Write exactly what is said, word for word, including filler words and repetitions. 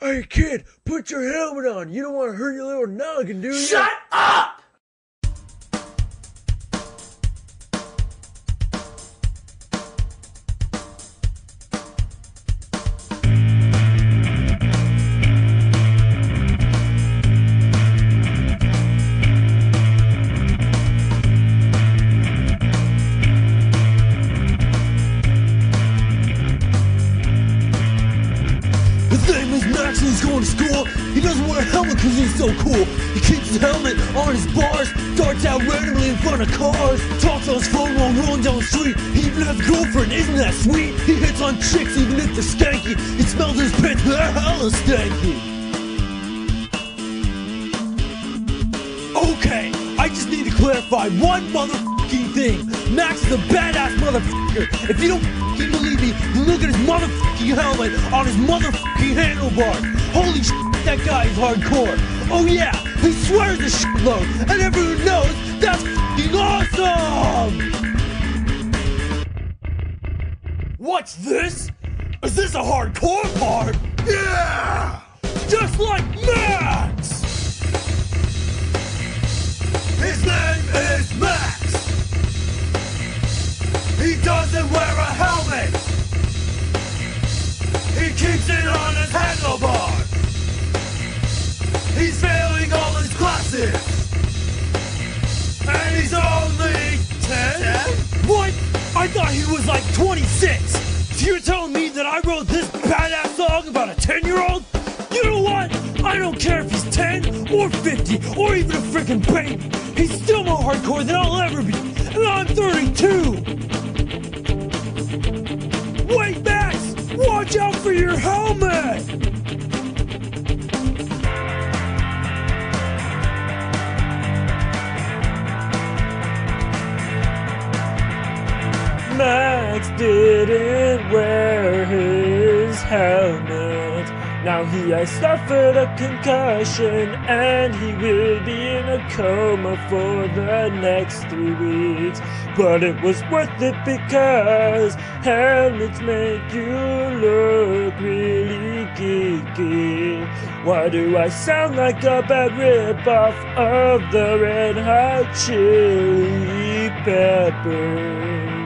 Hey kid, put your helmet on. You don't want to hurt your little noggin, do you? Shut up! His name is Max and he's going to school. He doesn't wear a helmet because he's so cool. He keeps his helmet on his bars, darts out randomly in front of cars, talks on his phone while rolling down the street. He even has a girlfriend, isn't that sweet? He hits on chicks even if they're skanky. He smells his pants, they're hella stanky. Okay, I just need to clarify one motherfucking thing. Max is a badass motherfucker. If you don't fucking believe me, then look at his motherfucking helmet on his motherfucking handlebar. Holy shit, that guy is hardcore. Oh yeah, he swears a shitload, and everyone knows that's fucking awesome! What's this? Is this a hardcore part? Yeah! Just like Max! His name is Max! He doesn't wear a helmet! He keeps it on his handlebar! He's failing all his classes! And he's only ten? What? I thought he was like twenty-six! So you're telling me that I wrote this badass song about a ten-year-old? You know what? I don't care if he's ten or fifty or even a freaking baby. He's still more hardcore than I'll ever be. And I'm thirty-two! Wait, Max! Watch out for your helmet! Max didn't wear his helmet. Now he has suffered a concussion and he will be in a coma for the next three weeks. But it was worth it because helmets make you look really geeky. Why do I sound like a bad rip-off of the Red Hot Chili Peppers?